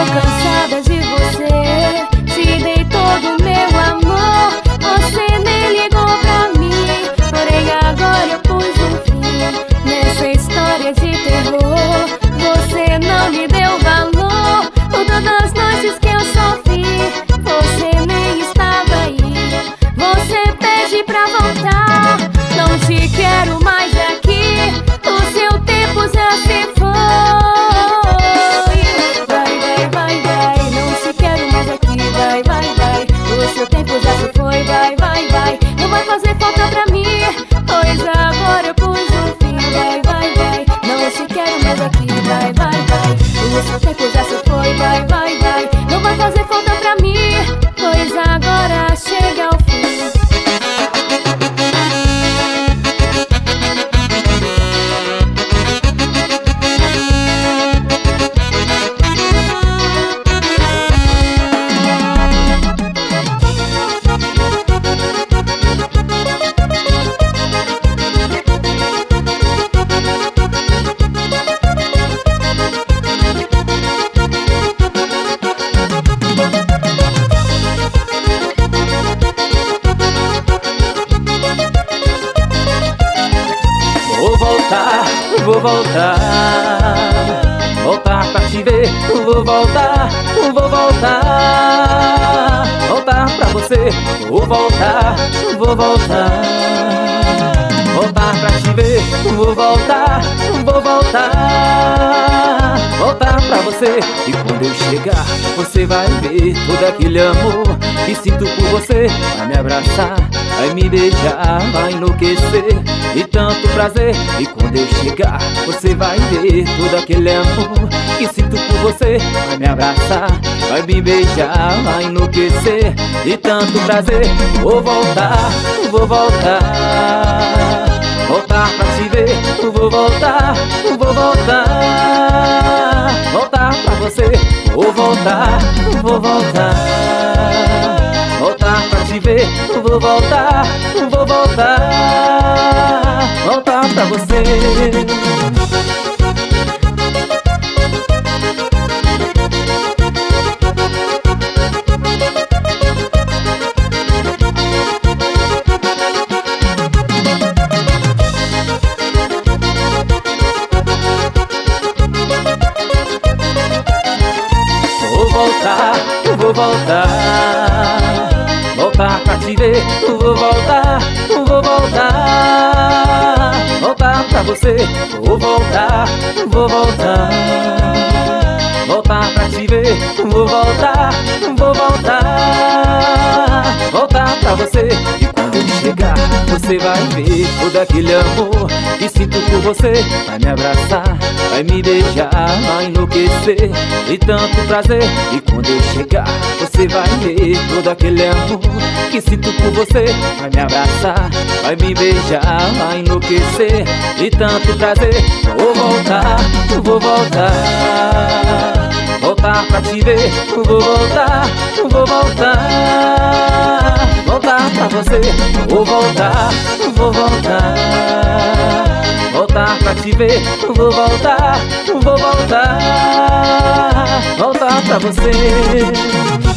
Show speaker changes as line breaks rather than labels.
cansada de você, te dei todo o meu amor, você nem ligou pra mim. Porém agora eu pus um fim nessa história de terror. Você não me deu valor por todas as noites que eu sofri, você nem estava aí. Você pede pra voltar, não te quero mais aqui, o seu tempo já se foi. Vai, vai, vai, vai, não te quero mais aqui. Vai, vai, vai, o seu tempo já se foi. Vai, vai, vai, não vai fazer falta pra mim, pois agora eu pus um fim. Vai, vai, vai, não te quero mais aqui. Vai, vai, vai, o seu tempo já se foi. Vai, vai, vai, não vai fazer falta pra mim, pois agora chega ao fim.
Vou voltar, voltar pra te ver. Vou voltar, vou voltar, voltar pra você. Vou voltar, vou voltar, voltar pra te ver. Vou voltar, vou voltar, voltar pra você. E quando eu chegar, você vai ver todo aquele amor que sinto por você. Vai me abraçar, vai me beijar, vai enlouquecer de tanto prazer. E quando eu chegar, você vai ver todo aquele amor que sinto por você. Vai me abraçar, vai me beijar, vai enlouquecer de tanto prazer. Vou voltar, vou voltar, voltar pra te ver. Vou voltar, vou voltar, voltar pra você. Vou voltar, vou voltar, voltar pra te ver. Vou voltar, vou voltar, voltar pra você. Vou voltar, voltar pra te ver. Vou voltar, vou voltar, voltar pra você. Vou voltar, vou voltar, voltar pra te ver. Vou voltar, vou voltar, voltar pra você. E quando eu chegar, você vai ver todo aquele amor que sinto por você. Vai me abraçar, vai me beijar, vai enlouquecer de tanto prazer. E quando eu chegar, você vai ver todo aquele amor que sinto por você. Vai me abraçar, vai me beijar, vai enlouquecer de tanto prazer. Vou voltar, vou voltar, voltar pra te ver. Vou voltar, vou voltar, voltar pra você. Vou voltar, vou voltar, voltar pra te ver. Vou voltar, vou voltar, voltar pra você.